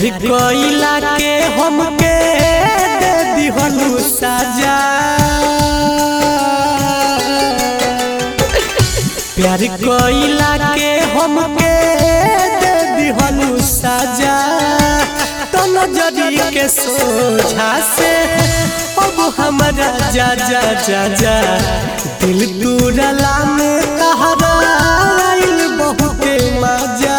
कइला के हमके दे दिहलु सजा। प्यार कइला के हमके दे दिहलु सजा। तो नजरी के सोझा से अब हमरा जा जा जा जा। दिल तुरला में तहरा आइल बहुते मजा।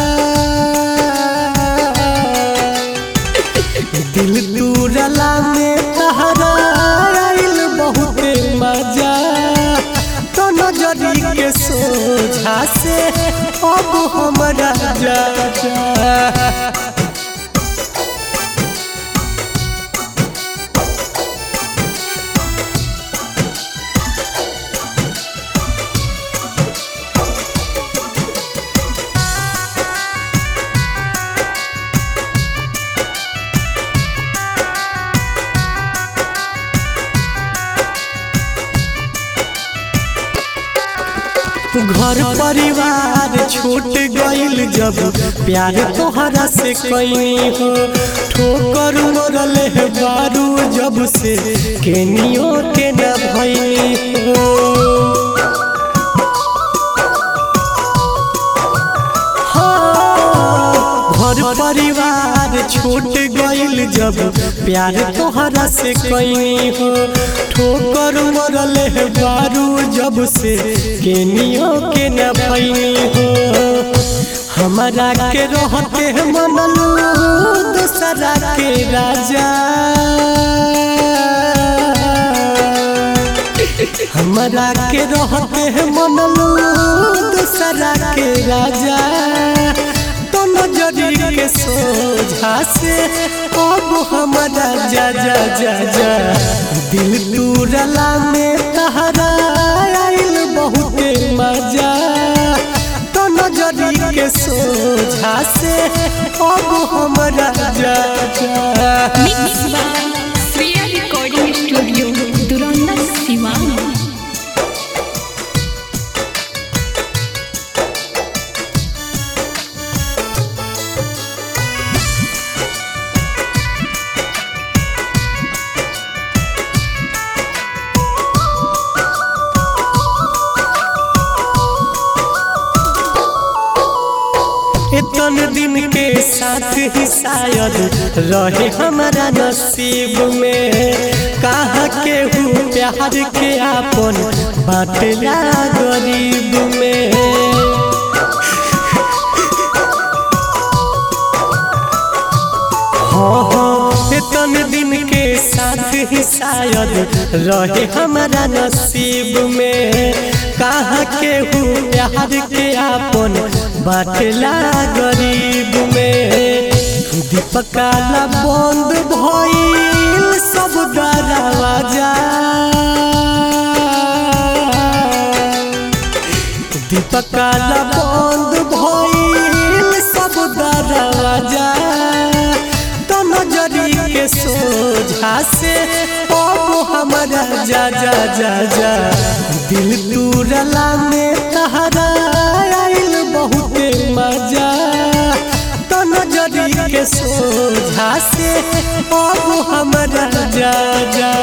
दिल तुरला में तहरा आइल बहुते मजा। तो नजरी के सोझा से अब हमरा जा जा। घर परिवार छूट गइल जब प्यार तोहरा से कइनी हो। ठोकर मरले बारू जब से केनियो के न भइनी हो। घर परिवार छूट गइल जब प्यार तोहरा से कइनी हो। ठोकर मरले बारू जब से केनियो के न भइनी हो। हमारा के रहते मनलू दूसरा के राजा। हमारा के रहते मनलू दूसरा के राजा। तो नजरी के सोझा से अब हमरा जा जा जा जा। दिल तुरला में तहरा आइल बहुते मजा। तो नजरी के सोझा से अब हमरा जा जा। Shreya recording studio Duranda Siwan. इतन दिन के साथ ही शायद रहे हमारा नसीब में। कहा के हूँ प्यार के आपन बाटला गरीब में। इतन दिन के साथ ही शायद रहे हमारा नसीब में। कहा के हूँ प्यार के आपन बाटला गरीब में। दीपकाला बंद भइल सब दरवाजा। दीपकाला बंद भइल सब दरवाजा। तो नजरी के सोझा से अब हमरा जा जा जा जा। दिल तुरला में तहरा आइल बहुते मजा। तो नजरी के सोझा से अब हमरा जा जा।